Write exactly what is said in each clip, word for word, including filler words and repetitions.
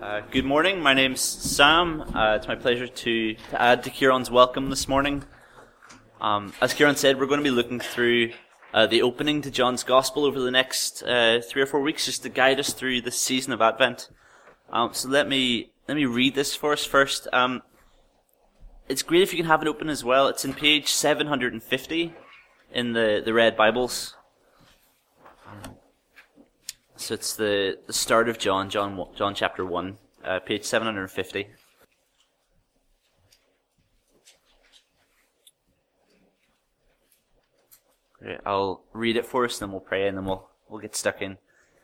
Uh, good morning, my name's Sam. Uh, it's my pleasure to, to add to Kieran's welcome this morning. Um, as Kieran said, we're going to be looking through uh, the opening to John's Gospel over the next uh, three or four weeks, just to guide us through this season of Advent. Um, so let me let me read this for us first. Um, it's great if you can have it open as well. It's in page seven hundred fifty in the, the Red Bibles. So it's the, the start of John, John, John chapter one, uh, page seven hundred fifty. Great. I'll read it for us, then we'll pray, and then we'll we'll get stuck in.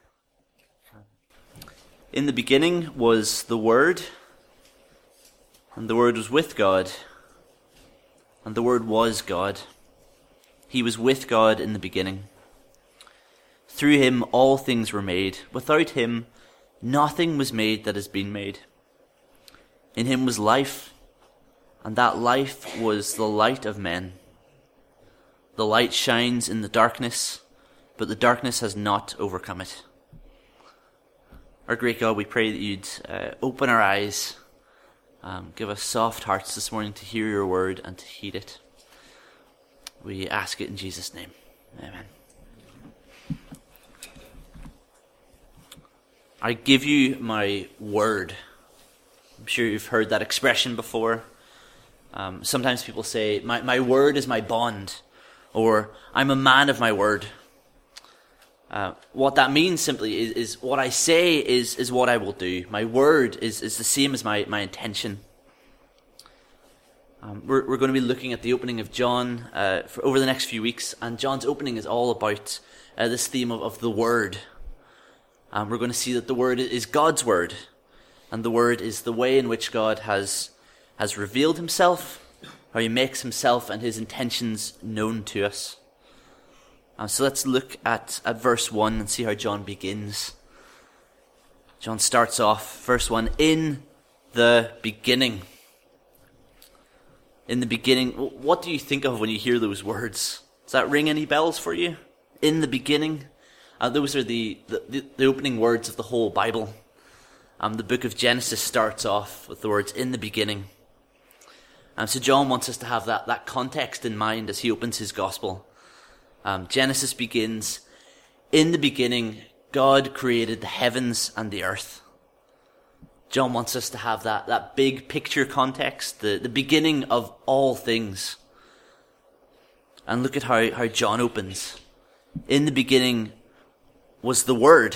In the beginning was the Word, and the Word was with God, and the Word was God. He was with God in the beginning. Through him all things were made. Without him nothing was made that has been made. In him was life, and that life was the light of men. The light shines in the darkness, but the darkness has not overcome it. Our great God, we pray that you'd uh, open our eyes, um, give us soft hearts this morning to hear your word and to heed it. We ask it in Jesus' name. Amen. I give you my word. I'm sure you've heard that expression before. Um, sometimes people say, my, my word is my bond, or I'm a man of my word. Uh, what that means simply is, is what I say is, is what I will do. My word is, is the same as my, my intention. Um, we're, we're going to be looking at the opening of John uh, for over the next few weeks, and John's opening is all about uh, this theme of, of the word. Um, we're going to see that the Word is God's Word, and the Word is the way in which God has has revealed himself, how he makes himself and his intentions known to us. Um, so let's look at, at verse one and see how John begins. John starts off, verse one, in the beginning. In the beginning, what do you think of when you hear those words? Does that ring any bells for you? In the beginning? Uh, those are the, the, the opening words of the whole Bible. Um, the book of Genesis starts off with the words, in the beginning. Um, so John wants us to have that, that context in mind as he opens his gospel. Um, Genesis begins, in the beginning, God created the heavens and the earth. John wants us to have that, that big picture context, the, the beginning of all things. And look at how, how John opens. In the beginning was the Word.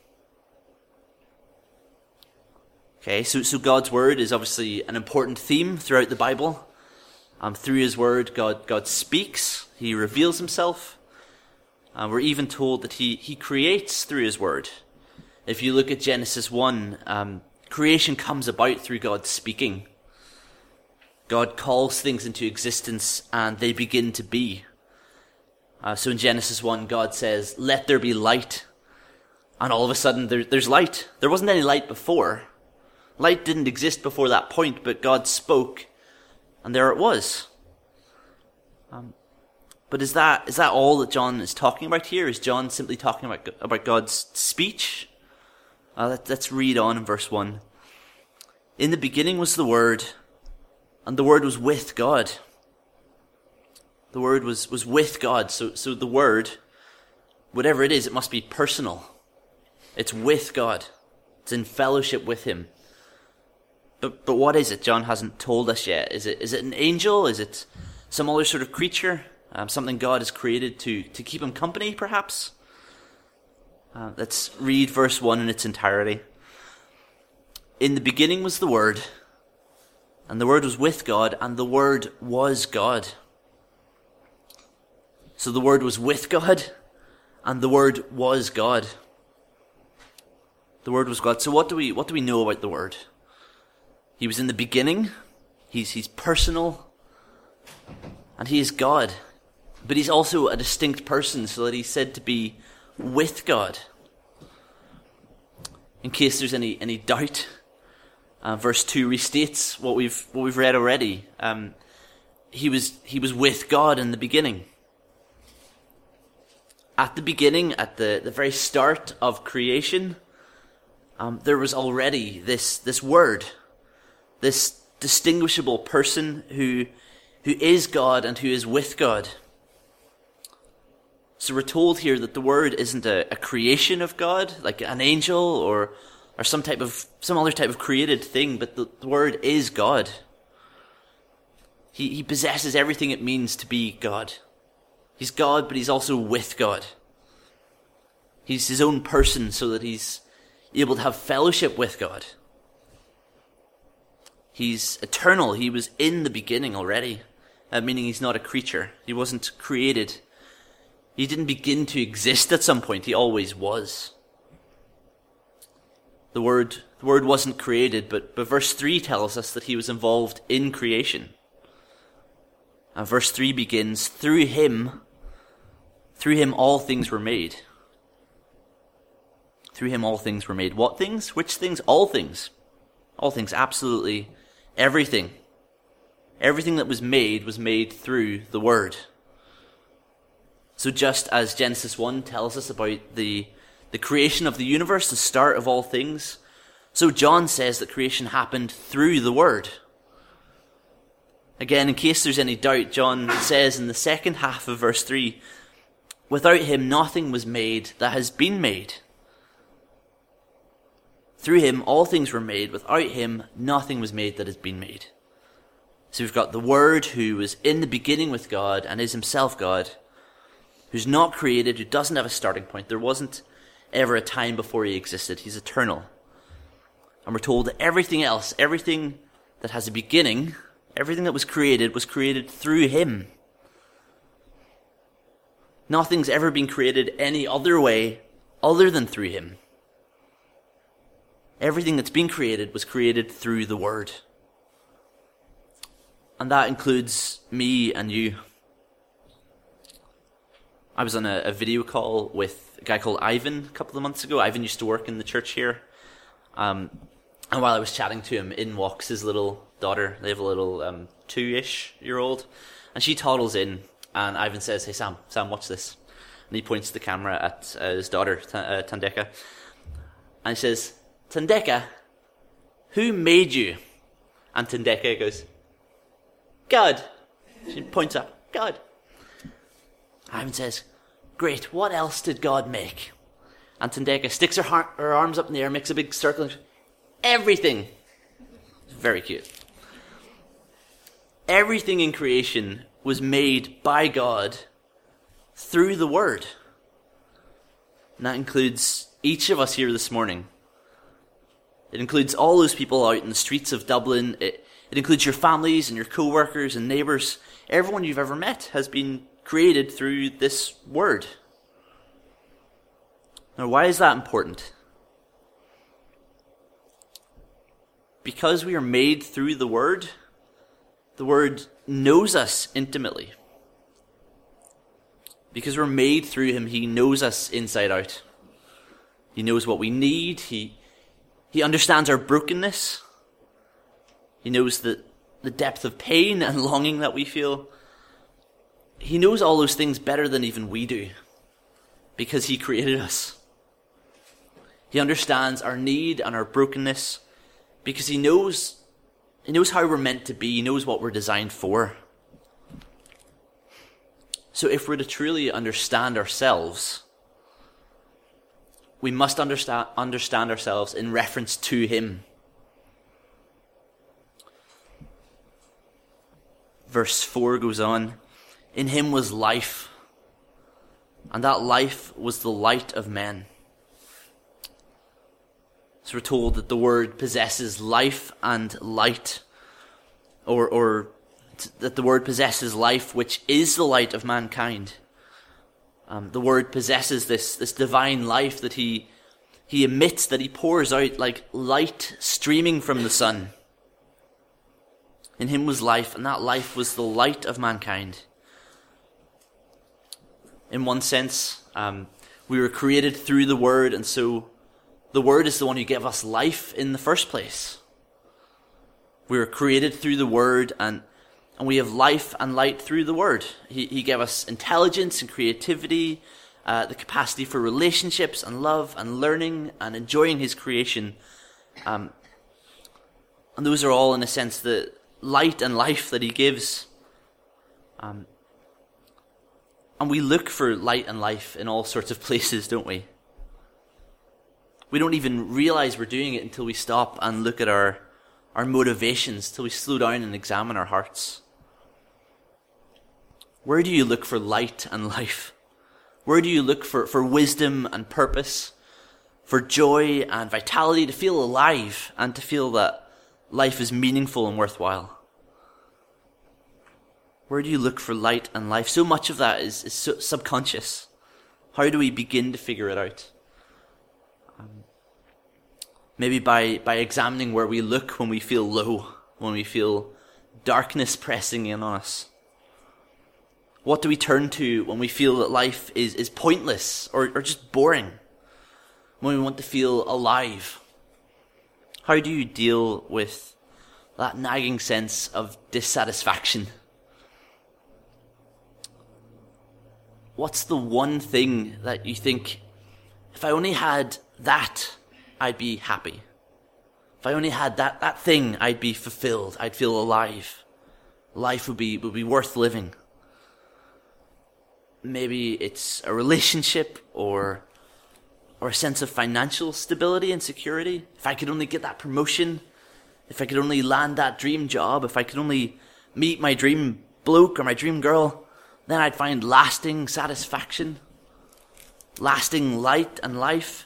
Okay, so, so God's Word is obviously an important theme throughout the Bible. Um, through his Word, God, God speaks, he reveals himself. Uh, we're even told that he, he creates through his Word. If you look at Genesis one, um, creation comes about through God speaking. God calls things into existence and they begin to be. Uh, so in Genesis one, God says, let there be light. And all of a sudden, there, there's light. There wasn't any light before. Light didn't exist before that point, but God spoke, and there it was. Um, but is that is that all that John is talking about here? Is John simply talking about, about God's speech? Uh, let, let's read on in verse one. In the beginning was the Word, and the Word was with God. The Word was, was with God, so, so the Word, whatever it is, it must be personal. It's with God. It's in fellowship with him. But but what is it? John hasn't told us yet. Is it is it an angel? Is it some other sort of creature? Um, something God has created to, to keep him company, perhaps? Uh, let's read verse one in its entirety. In the beginning was the Word, and the Word was with God, and the Word was God. So the Word was with God, and the Word was God. The Word was God. So what do we what do we know about the Word? He was in the beginning. He's he's personal, and he is God. But he's also a distinct person, so that he's said to be with God. In case there's any any doubt, uh, verse two restates what we've what we've read already. Um, he was he was with God in the beginning. At the beginning, at the, the very start of creation, um, there was already this, this Word, this distinguishable person who, who is God and who is with God. So we're told here that the Word isn't a, a creation of God, like an angel or or some type of some other type of created thing, but the, the Word is God. He he possesses everything it means to be God. He's God, but he's also with God. He's his own person so that he's able to have fellowship with God. He's eternal. He was in the beginning already, uh, meaning he's not a creature. He wasn't created. He didn't begin to exist at some point. He always was. The Word, the Word wasn't created, but, but verse three tells us that he was involved in creation. And verse three begins, through him, through him all things were made. Through him all things were made. What things? Which things? All things. All things, absolutely everything. Everything that was made was made through the Word. So just as Genesis one tells us about the, the creation of the universe, the start of all things, so John says that creation happened through the Word. Again, in case there's any doubt, John says in the second half of verse three, without him nothing was made that has been made. Through him all things were made. Without him nothing was made that has been made. So we've got the Word who was in the beginning with God and is himself God, who's not created, who doesn't have a starting point. There wasn't ever a time before he existed. He's eternal. And we're told that everything else, everything that has a beginning, everything that was created was created through him. Nothing's ever been created any other way other than through him. Everything that's been created was created through the Word. And that includes me and you. I was on a, a video call with a guy called Ivan a couple of months ago. Ivan used to work in the church here. Um, and while I was chatting to him, in walks his little daughter. They have a little um, two-ish year old. And she toddles in, and Ivan says, hey Sam, Sam, watch this. And he points the camera at uh, his daughter, T- uh, Tandeka. And he says, Tandeka, who made you? And Tandeka goes, God. She points up, God. Ivan says, great, what else did God make? And Tandeka sticks her, har- her arms up in the air, makes a big circle, and everything. Very cute. Everything in creation was made by God through the Word. And that includes each of us here this morning. It includes all those people out in the streets of Dublin. It, it includes your families and your co-workers and neighbours. Everyone you've ever met has been created through this Word. Now, why is that important? Because we are made through the Word, the Word knows us intimately. Because we're made through him, he knows us inside out. He knows what we need. He, he understands our brokenness. He knows the, the depth of pain and longing that we feel. He knows all those things better than even we do, because he created us. He understands our need and our brokenness, because he knows, he knows how we're meant to be. He knows what we're designed for. So if we're to truly understand ourselves, we must understand, understand ourselves in reference to him. Verse four goes on, in him was life, and that life was the light of men. So we're told that the Word possesses life and light, or, or t- that the Word possesses life, which is the light of mankind. Um, the Word possesses this, this divine life that he, he emits, that he pours out like light streaming from the sun. In him was life, and that life was the light of mankind. In one sense, um, we were created through the Word, and so the Word is the one who gave us life in the first place. We were created through the Word, and, and we have life and light through the Word. He, he gave us intelligence and creativity uh, the capacity for relationships and love and learning and enjoying his creation. Um, and those are all, in a sense, the light and life that he gives. Um, and we look for light and life in all sorts of places, don't we? We don't even realize we're doing it until we stop and look at our, our motivations, till we slow down and examine our hearts. Where do you look for light and life? Where do you look for, for wisdom and purpose, for joy and vitality, to feel alive and to feel that life is meaningful and worthwhile? Where do you look for light and life? So much of that is, is so subconscious. How do we begin to figure it out? Um, maybe by, by examining where we look when we feel low, when we feel darkness pressing in on us. What do we turn to when we feel that life is, is pointless or, or just boring? When we want to feel alive? How do you deal with that nagging sense of dissatisfaction? What's the one thing that you think, if I only had that, I'd be happy? If I only had that, that thing, I'd be fulfilled. I'd feel alive. Life would be, would be worth living. Maybe it's a relationship or, or a sense of financial stability and security. If I could only get that promotion, if I could only land that dream job, if I could only meet my dream bloke or my dream girl, then I'd find lasting satisfaction, lasting light and life.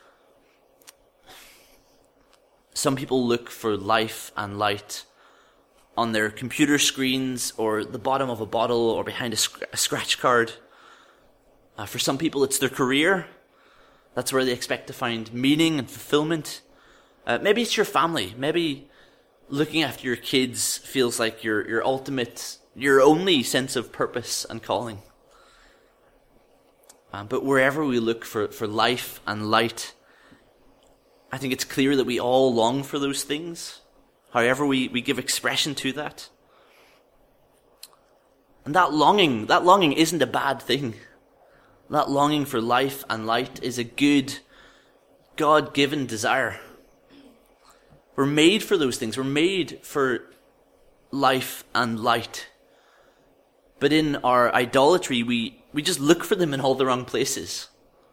Some people look for life and light on their computer screens or the bottom of a bottle or behind a, sc- a scratch card. Uh, for some people, it's their career. That's where they expect to find meaning and fulfillment. Uh, maybe it's your family. Maybe looking after your kids feels like your, your ultimate, your only sense of purpose and calling. Uh, but wherever we look for, for life and light, I think it's clear that we all long for those things. However we, we give expression to that. And that longing, that longing isn't a bad thing. That longing for life and light is a good, God-given desire. We're made for those things. We're made for life and light. But in our idolatry, we, we just look for them in all the wrong places.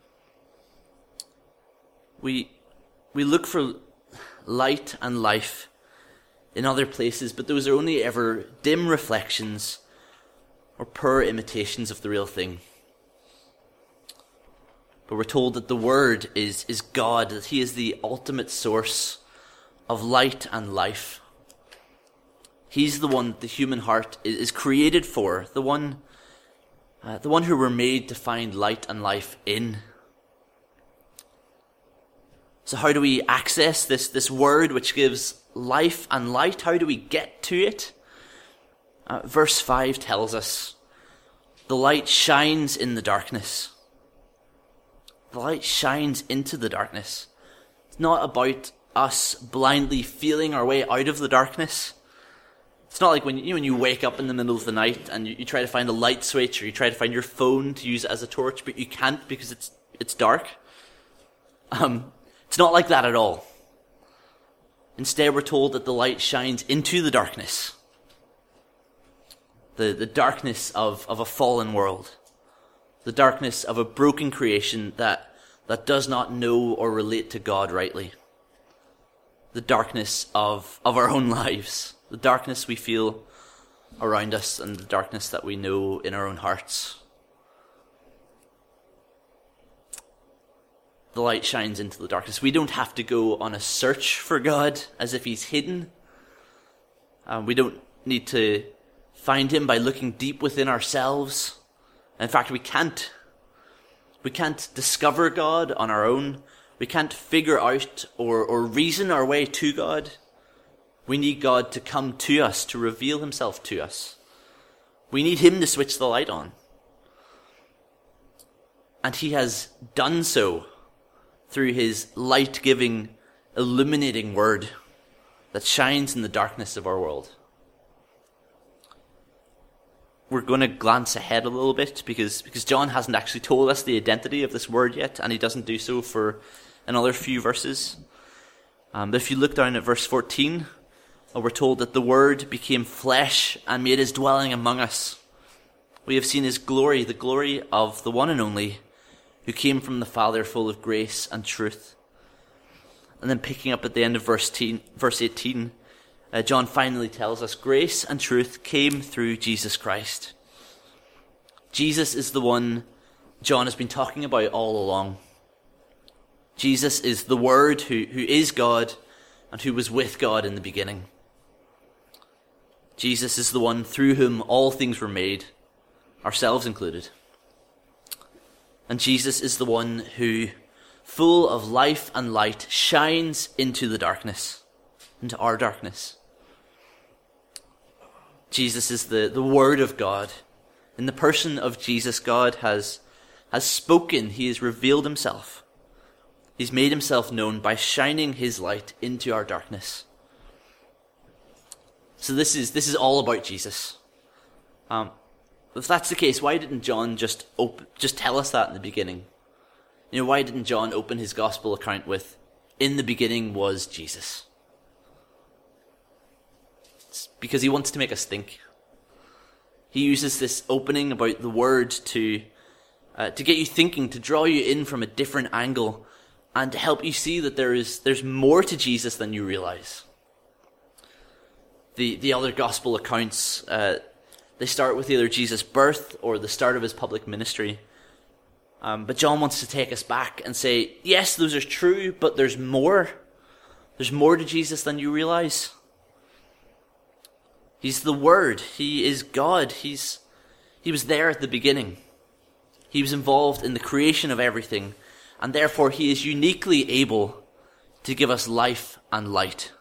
We, we look for light and life in other places, but those are only ever dim reflections or poor imitations of the real thing. But we're told that the Word is, is God, that He is the ultimate source of light and life. He's the one that the human heart is created for, the one, uh, the one who we're made to find light and life in. So how do we access this, this Word which gives life and light? How do we get to it? Uh, verse five tells us, the light shines in the darkness. The light shines into the darkness. It's not about us blindly feeling our way out of the darkness. It's not like when you, when you wake up in the middle of the night and you, you try to find a light switch or you try to find your phone to use it as a torch, but you can't because it's it's dark. Um, it's not like that at all. Instead, we're told that the light shines into the darkness. The, the darkness of, of a fallen world. The darkness of a broken creation that, that does not know or relate to God rightly. The darkness of, of our own lives. The darkness we feel around us and the darkness that we know in our own hearts. The light shines into the darkness. We don't have to go on a search for God as if He's hidden. Um, we don't need to find Him by looking deep within ourselves. In fact, we can't. We can't discover God on our own. We can't figure out or, or reason our way to God. We need God to come to us, to reveal Himself to us. We need Him to switch the light on. And He has done so through His light-giving, illuminating Word that shines in the darkness of our world. we're going to glance ahead a little bit because, because John hasn't actually told us the identity of this word yet, and he doesn't do so for another few verses. Um, but if you look down at verse fourteen, we're told that the Word became flesh and made his dwelling among us. We have seen his glory, the glory of the one and only, who came from the Father, full of grace and truth. And then picking up at the end of verse eighteen, uh, John finally tells us grace and truth came through Jesus Christ. Jesus is the one John has been talking about all along. Jesus is the Word who, who is God and who was with God in the beginning. Jesus is the one through whom all things were made, ourselves included. And Jesus is the one who, full of life and light, shines into the darkness, into our darkness. Jesus is the, the Word of God. In the person of Jesus, God has, has spoken. He has revealed himself. He's made himself known by shining his light into our darkness. So this is this is all about Jesus. Um, if that's the case, why didn't John just op- just tell us that in the beginning? You know, why didn't John open his gospel account with, "In the beginning was Jesus"? It's because he wants to make us think. He uses this opening about the Word to uh, to get you thinking, to draw you in from a different angle, and to help you see that there is there's more to Jesus than you realize. The the other gospel accounts, uh, they start with either Jesus' birth or the start of his public ministry. Um, but John wants to take us back and say, yes, those are true, but there's more. There's more to Jesus than you realize. He's the Word. He is God. He's he was there at the beginning. He was involved in the creation of everything, and therefore he is uniquely able to give us life and light.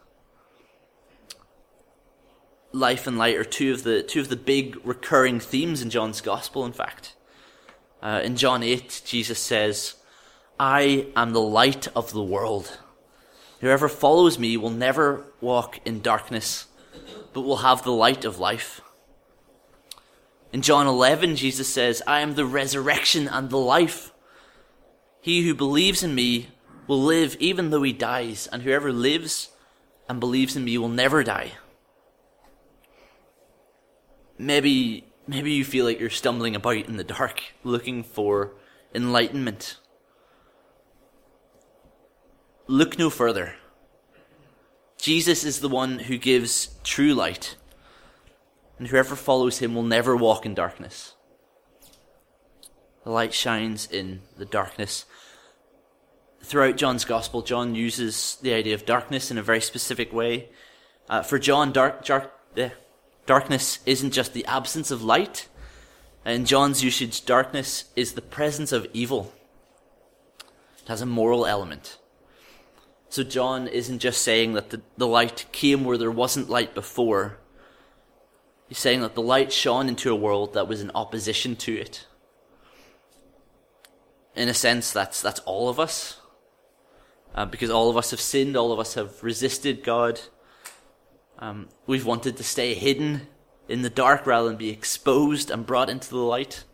Life and light are two of the two of the big recurring themes in John's Gospel, in fact. Uh, in John eight, Jesus says, "I am the light of the world. Whoever follows me will never walk in darkness, but will have the light of life." In John eleven, Jesus says, "I am the resurrection and the life. He who believes in me will live even though he dies, and whoever lives and believes in me will never die." Maybe, maybe you feel like you're stumbling about in the dark, looking for enlightenment. Look no further. Jesus is the one who gives true light, and whoever follows him will never walk in darkness. The light shines in the darkness. Throughout John's Gospel, John uses the idea of darkness in a very specific way. Uh, for John, dark, dark, eh, darkness isn't just the absence of light. In John's usage, darkness is the presence of evil. It has a moral element. So John isn't just saying that the, the light came where there wasn't light before. He's saying that the light shone into a world that was in opposition to it. In a sense, that's that's all of us. Uh, because all of us have sinned, all of us have resisted God. Um, we've wanted to stay hidden in the dark rather than be exposed and brought into the light.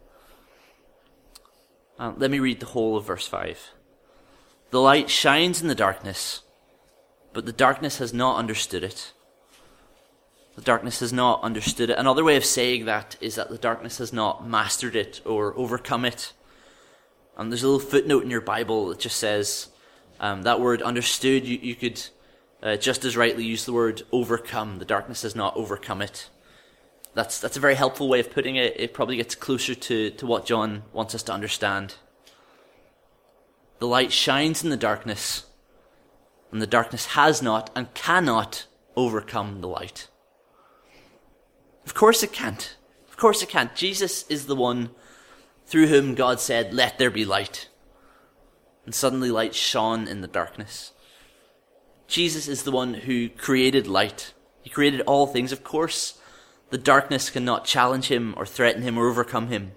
Uh, let me read the whole of verse five. "The light shines in the darkness, but the darkness has not understood it." The darkness has not understood it. Another way of saying that is that the darkness has not mastered it or overcome it. And there's a little footnote in your Bible that just says um, that word understood. You, you could uh, just as rightly use the word overcome. The darkness has not overcome it. That's that's a very helpful way of putting it. It probably gets closer to, to what John wants us to understand. The light shines in the darkness, and the darkness has not and cannot overcome the light. Of course it can't. Of course it can't. Jesus is the one through whom God said, "Let there be light." And suddenly light shone in the darkness. Jesus is the one who created light. He created all things. Of course, the darkness cannot challenge him or threaten him or overcome him.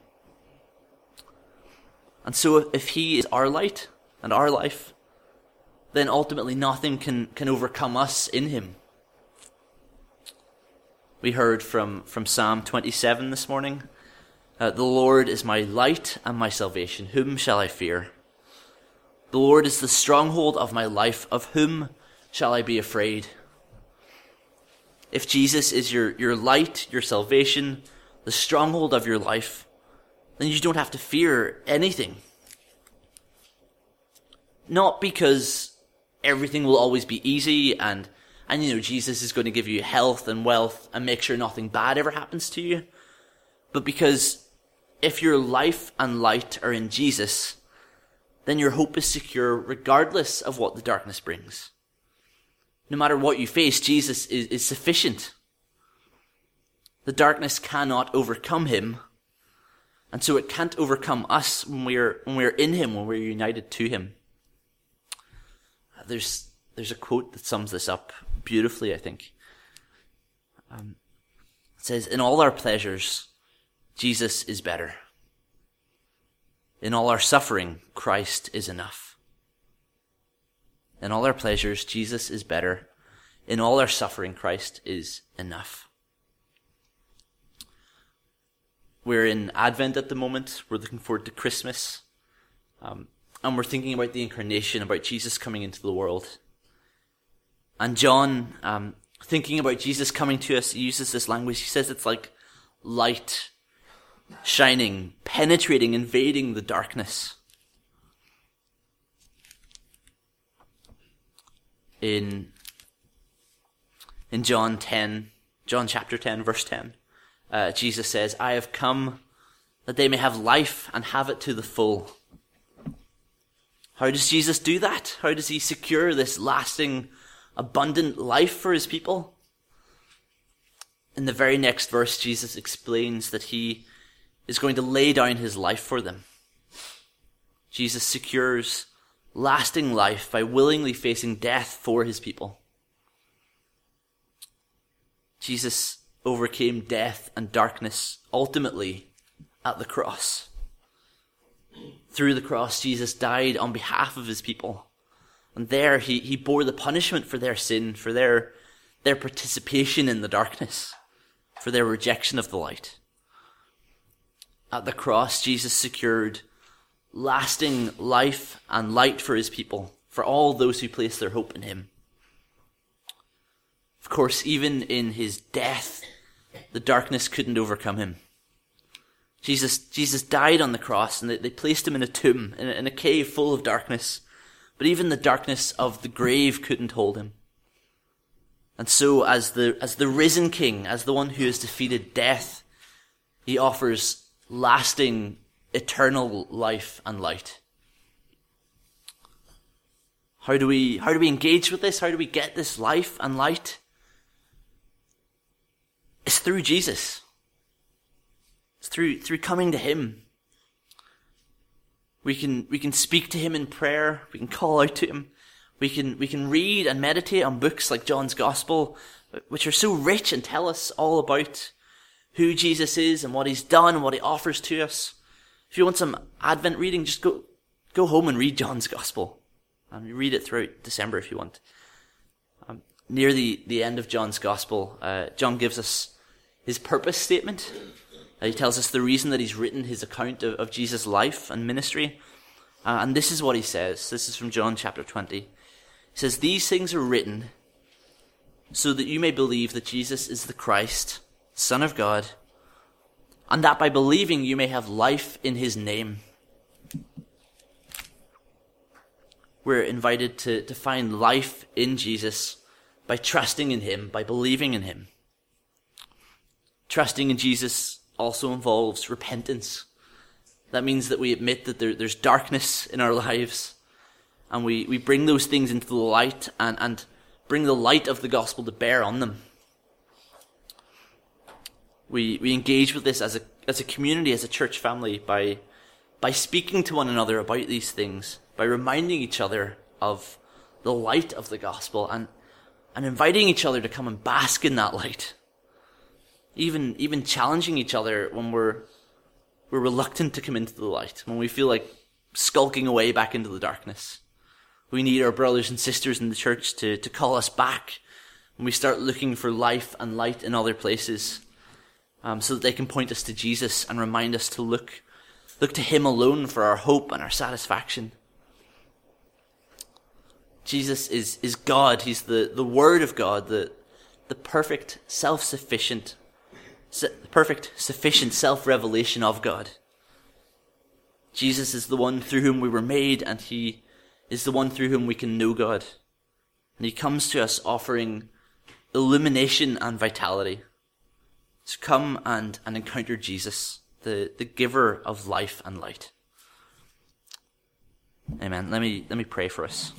And so if he is our light and our life, then ultimately nothing can, can overcome us in him. We heard from, from Psalm twenty-seven this morning. Uh, the Lord is my light and my salvation. Whom shall I fear? The Lord is the stronghold of my life. Of whom shall I be afraid? If Jesus is your, your light, your salvation, the stronghold of your life, then you don't have to fear anything. Not because everything will always be easy and, and you know, Jesus is going to give you health and wealth and make sure nothing bad ever happens to you, but because if your life and light are in Jesus, then your hope is secure regardless of what the darkness brings. No matter what you face, Jesus is, is sufficient. The darkness cannot overcome him, and so it can't overcome us when we're when we're in him, when we're united to him. There's there's a quote that sums this up beautifully, I think. Um, it says, "In all our pleasures, Jesus is better. In all our suffering, Christ is enough. In all our pleasures, Jesus is better. In all our suffering, Christ is enough." We're in Advent at the moment. We're looking forward to Christmas. Um, and we're thinking about the incarnation, about Jesus coming into the world. And John, um, thinking about Jesus coming to us, he uses this language. He says it's like light shining, penetrating, invading the darkness. In, in John ten, John chapter ten, verse ten, uh, Jesus says, "I have come that they may have life and have it to the full." How does Jesus do that? How does he secure this lasting, abundant life for his people? In the very next verse, Jesus explains that he is going to lay down his life for them. Jesus secures lasting life by willingly facing death for his people. Jesus overcame death and darkness ultimately at the cross. Through the cross, Jesus died on behalf of his people. And there he, he bore the punishment for their sin, for their, their participation in the darkness, for their rejection of the light. At the cross, Jesus secured lasting life and light for his people, for all those who place their hope in him. Of course, even in his death, the darkness couldn't overcome him. Jesus Jesus died on the cross, and they, they placed him in a tomb, in a, in a cave full of darkness. But even the darkness of the grave couldn't hold him. And so, as the as the risen King, as the one who has defeated death, he offers lasting, eternal life and light. How do we how do we engage with this? How do we get this life and light? It's through Jesus. It's through through coming to him. We can we can speak to him in prayer. We can call out to him. We can we can read and meditate on books like John's Gospel, which are so rich and tell us all about who Jesus is and what he's done and what he offers to us. If you want some Advent reading, just go go home and read John's Gospel. And you read it throughout December if you want. Um, near the, the end of John's Gospel, uh, John gives us his purpose statement. Uh, he tells us the reason that he's written his account of, of Jesus' life and ministry. Uh, and this is what he says. This is from John chapter twenty. He says, "These things are written so that you may believe that Jesus is the Christ, Son of God, and that by believing you may have life in his name." We're invited to, to find life in Jesus by trusting in him, by believing in him. Trusting in Jesus also involves repentance. That means that we admit that there, there's darkness in our lives, and we, we bring those things into the light and, and bring the light of the gospel to bear on them. We we engage with this as a as a community, as a church family, by by speaking to one another about these things, by reminding each other of the light of the gospel, and and inviting each other to come and bask in that light. Even even challenging each other when we're we're reluctant to come into the light, when we feel like skulking away back into the darkness. We need our brothers and sisters in the church to, to call us back when we start looking for life and light in other places, um, so that they can point us to Jesus and remind us to look, look to him alone for our hope and our satisfaction. Jesus is, is God. He's the, the Word of God, the, the perfect, self-sufficient, su- perfect, sufficient self-revelation of God. Jesus is the one through whom we were made, and he is the one through whom we can know God. And he comes to us offering illumination and vitality. So come and, and encounter Jesus, the, the giver of life and light. Amen. Let me, let me pray for us.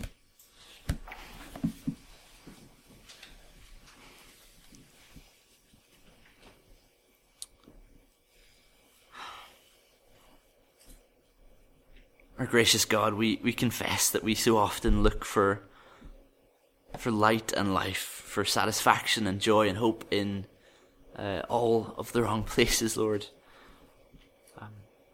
Our gracious God, we, we confess that we so often look for for light and life, for satisfaction and joy and hope in uh, all of the wrong places, Lord. Um,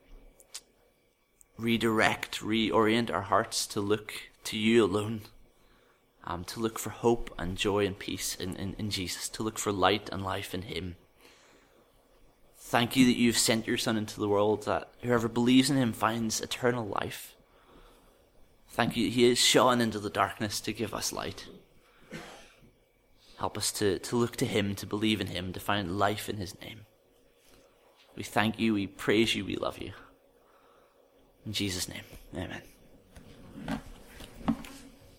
redirect, reorient our hearts to look to you alone, um, to look for hope and joy and peace in, in, in Jesus, to look for light and life in him. Thank you that you've sent your Son into the world, that whoever believes in him finds eternal life. Thank you that he is shone into the darkness to give us light. Help us to, to look to him, to believe in him, to find life in his name. We thank you, we praise you, we love you. In Jesus' name, amen.